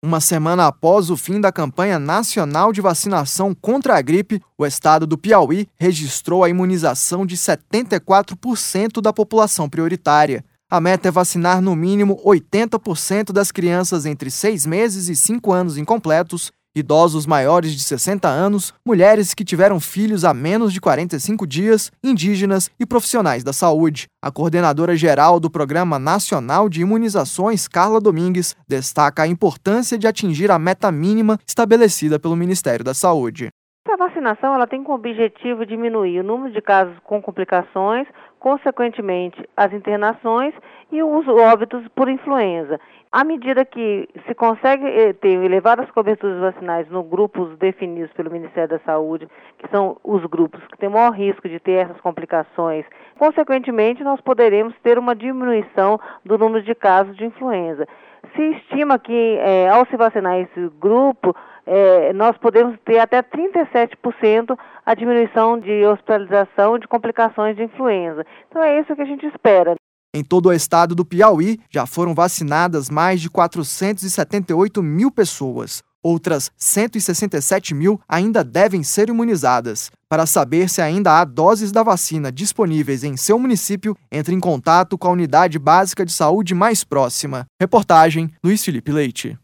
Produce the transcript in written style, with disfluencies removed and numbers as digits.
Uma semana após o fim da campanha nacional de vacinação contra a gripe, o estado do Piauí registrou a imunização de 74% da população prioritária. A meta é vacinar no mínimo 80% das crianças entre 6 meses e 5 anos incompletos, idosos maiores de 60 anos, mulheres que tiveram filhos há menos de 45 dias, indígenas e profissionais da saúde. A coordenadora geral do Programa Nacional de Imunizações, Carla Domingues, destaca a importância de atingir a meta mínima estabelecida pelo Ministério da Saúde. A vacinação ela tem como objetivo diminuir o número de casos com complicações, consequentemente as internações e os óbitos por influenza. À medida que se consegue ter elevadas coberturas vacinais nos grupos definidos pelo Ministério da Saúde, que são os grupos que têm maior risco de ter essas complicações, consequentemente nós poderemos ter uma diminuição do número de casos de influenza. Se estima que ao se vacinar esse grupo, nós podemos ter até 37% a diminuição de hospitalização e de complicações de influenza. Então é isso que a gente espera. Em todo o estado do Piauí, já foram vacinadas mais de 478 mil pessoas. Outras 167 mil ainda devem ser imunizadas. Para saber se ainda há doses da vacina disponíveis em seu município, entre em contato com a unidade básica de saúde mais próxima. Reportagem Luiz Felipe Leite.